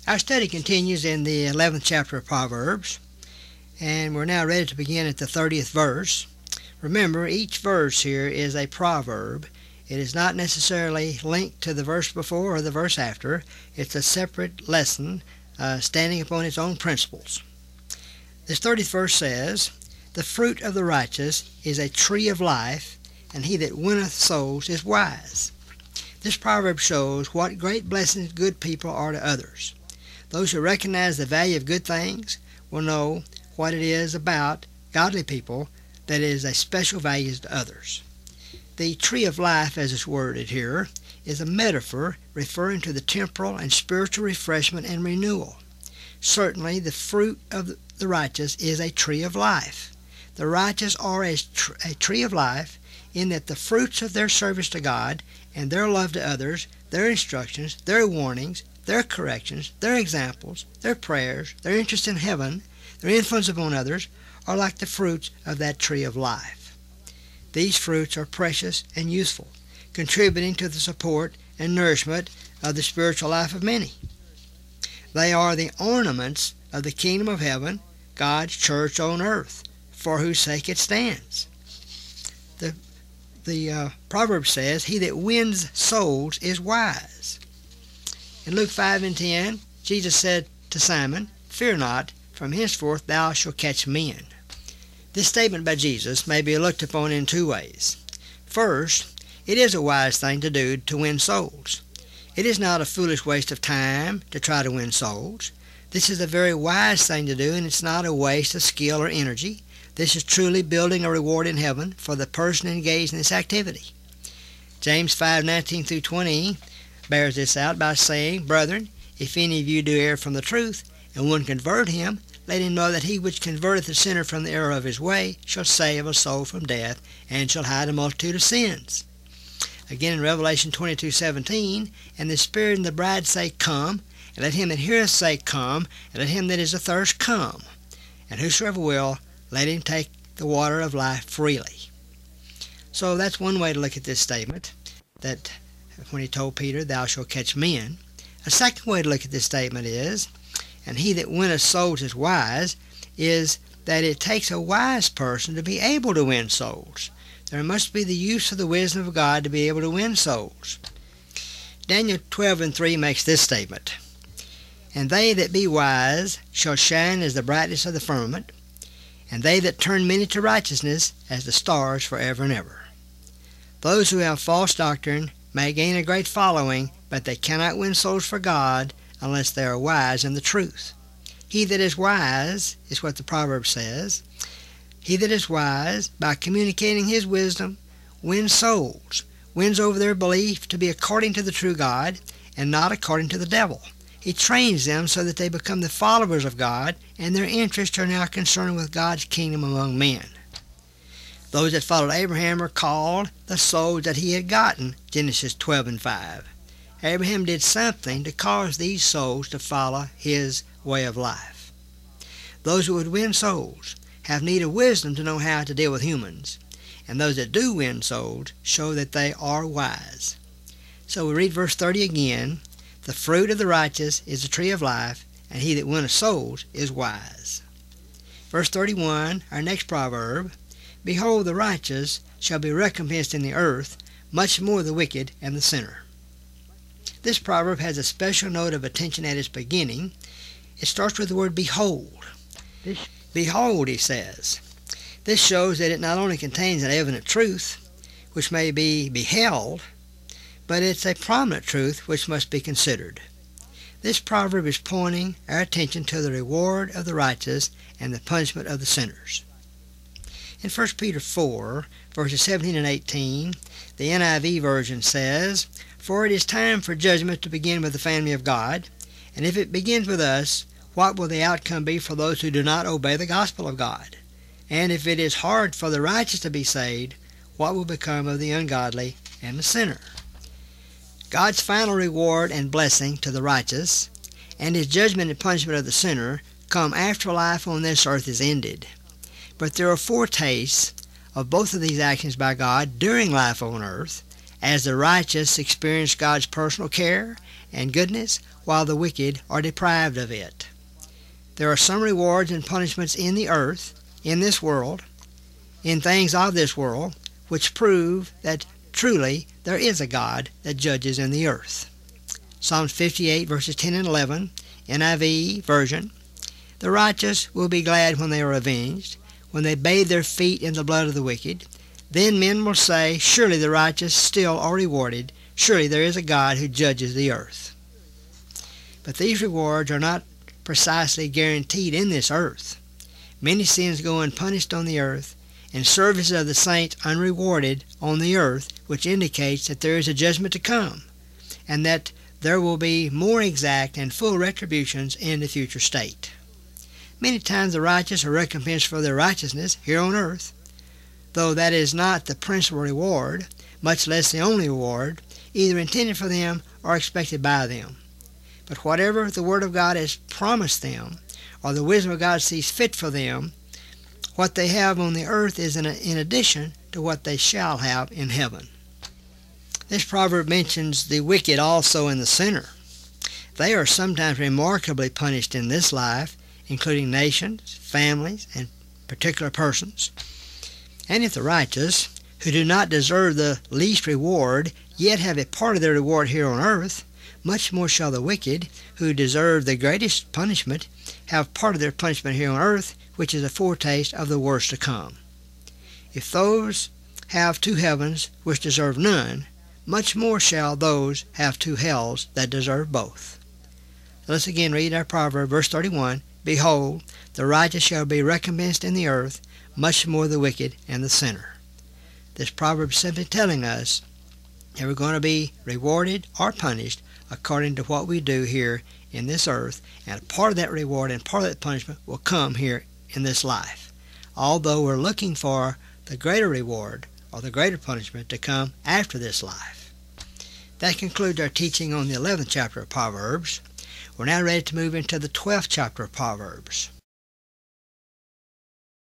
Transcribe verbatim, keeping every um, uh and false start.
Our study continues in the eleventh chapter of Proverbs, and we're now ready to begin at the thirtieth verse. Remember, each verse here is a proverb. It is not necessarily linked to the verse before or the verse after. It's a separate lesson uh, standing upon its own principles. This thirtieth verse says, "The fruit of the righteous is a tree of life, and he that winneth souls is wise." This proverb shows what great blessings good people are to others. Those who recognize the value of good things will know what it is about godly people that is a special value to others. The tree of life, as is worded here, is a metaphor referring to the temporal and spiritual refreshment and renewal. Certainly, the fruit of the righteous is a tree of life. The righteous are a, tr- a tree of life in that the fruits of their service to God and their love to others, their instructions, their warnings, their corrections, their examples, their prayers, their interest in heaven, their influence upon others, are like the fruits of that tree of life. These fruits are precious and useful, contributing to the support and nourishment of the spiritual life of many. They are the ornaments of the kingdom of heaven, God's church on earth, for whose sake it stands. The, the uh, proverb says, "He that wins souls is wise." In Luke five and ten, Jesus said to Simon, "Fear not, from henceforth thou shalt catch men." This statement by Jesus may be looked upon in two ways. First, it is a wise thing to do to win souls. It is not a foolish waste of time to try to win souls. This is a very wise thing to do, and it's not a waste of skill or energy. This is truly building a reward in heaven for the person engaged in this activity. James five nineteen through twenty bears this out by saying, "Brethren, if any of you do err from the truth, and one convert him, let him know that he which converteth the sinner from the error of his way shall save a soul from death, and shall hide a multitude of sins." Again in Revelation twenty-two seventeen, "And the Spirit and the bride say, Come, and let him that heareth say, Come, and let him that is athirst come. And whosoever will, let him take the water of life freely." So that's one way to look at this statement, that when he told Peter, "Thou shalt catch men." A second way to look at this statement is, "And he that winneth souls is wise," is that it takes a wise person to be able to win souls. There must be the use of the wisdom of God to be able to win souls. Daniel twelve and three makes this statement, "And they that be wise shall shine as the brightness of the firmament, and they that turn many to righteousness as the stars forever and ever." Those who have false doctrine may gain a great following, but they cannot win souls for God unless they are wise in the truth. He that is wise, is what the proverb says, he that is wise, by communicating his wisdom, wins souls, wins over their belief to be according to the true God and not according to the devil. He trains them so that they become the followers of God, and their interests are now concerned with God's kingdom among men. Those that followed Abraham are called the souls that he had gotten, Genesis twelve and five. Abraham did something to cause these souls to follow his way of life. Those who would win souls have need of wisdom to know how to deal with humans, and those that do win souls show that they are wise. So we read verse thirty again, "The fruit of the righteous is the tree of life, and he that winneth souls is wise." Verse thirty-one, our next proverb, "Behold, the righteous shall be recompensed in the earth, much more the wicked and the sinner." This proverb has a special note of attention at its beginning. It starts with the word behold. This, behold, he says. This shows that it not only contains an evident truth, which may be beheld, but it's a prominent truth which must be considered. This proverb is pointing our attention to the reward of the righteous and the punishment of the sinners. In First Peter four, verses seventeen and eighteen, the N I V version says, "For it is time for judgment to begin with the family of God, and if it begins with us, what will the outcome be for those who do not obey the gospel of God? And if it is hard for the righteous to be saved, what will become of the ungodly and the sinner?" God's final reward and blessing to the righteous, and his judgment and punishment of the sinner, come after life on this earth is ended. But there are foretastes of both of these actions by God during life on earth, as the righteous experience God's personal care and goodness, while the wicked are deprived of it. There are some rewards and punishments in the earth, in this world, in things of this world, which prove that truly there is a God that judges in the earth. Psalms fifty-eight, verses ten and eleven, N I V version. The righteous will be glad when they are avenged, when they bathe their feet in the blood of the wicked. Then men will say, surely the righteous still are rewarded. Surely there is a God who judges the earth. But these rewards are not precisely guaranteed in this earth. Many sins go unpunished on the earth, and services of the saints unrewarded on the earth, which indicates that there is a judgment to come, and that there will be more exact and full retributions in the future state. Many times the righteous are recompensed for their righteousness here on earth, though that is not the principal reward, much less the only reward, either intended for them or expected by them. But whatever the Word of God has promised them, or the wisdom of God sees fit for them, what they have on the earth is in, a, in addition to what they shall have in heaven. This proverb mentions the wicked also and the sinner. They are sometimes remarkably punished in this life, including nations, families, and particular persons. And if the righteous, who do not deserve the least reward, yet have a part of their reward here on earth, much more shall the wicked, who deserve the greatest punishment, have part of their punishment here on earth, which is a foretaste of the worst to come. If those have two heavens which deserve none, much more shall those have two hells that deserve both. Let's again read our proverb, verse thirty-one. Behold, the righteous shall be recompensed in the earth, much more the wicked and the sinner. This proverb is simply telling us that we're going to be rewarded or punished according to what we do here in this earth, and part of that reward and part of that punishment will come here in this life, although we're looking for the greater reward or the greater punishment to come after this life. That concludes our teaching on the eleventh chapter of Proverbs. We're now ready to move into the twelfth chapter of Proverbs.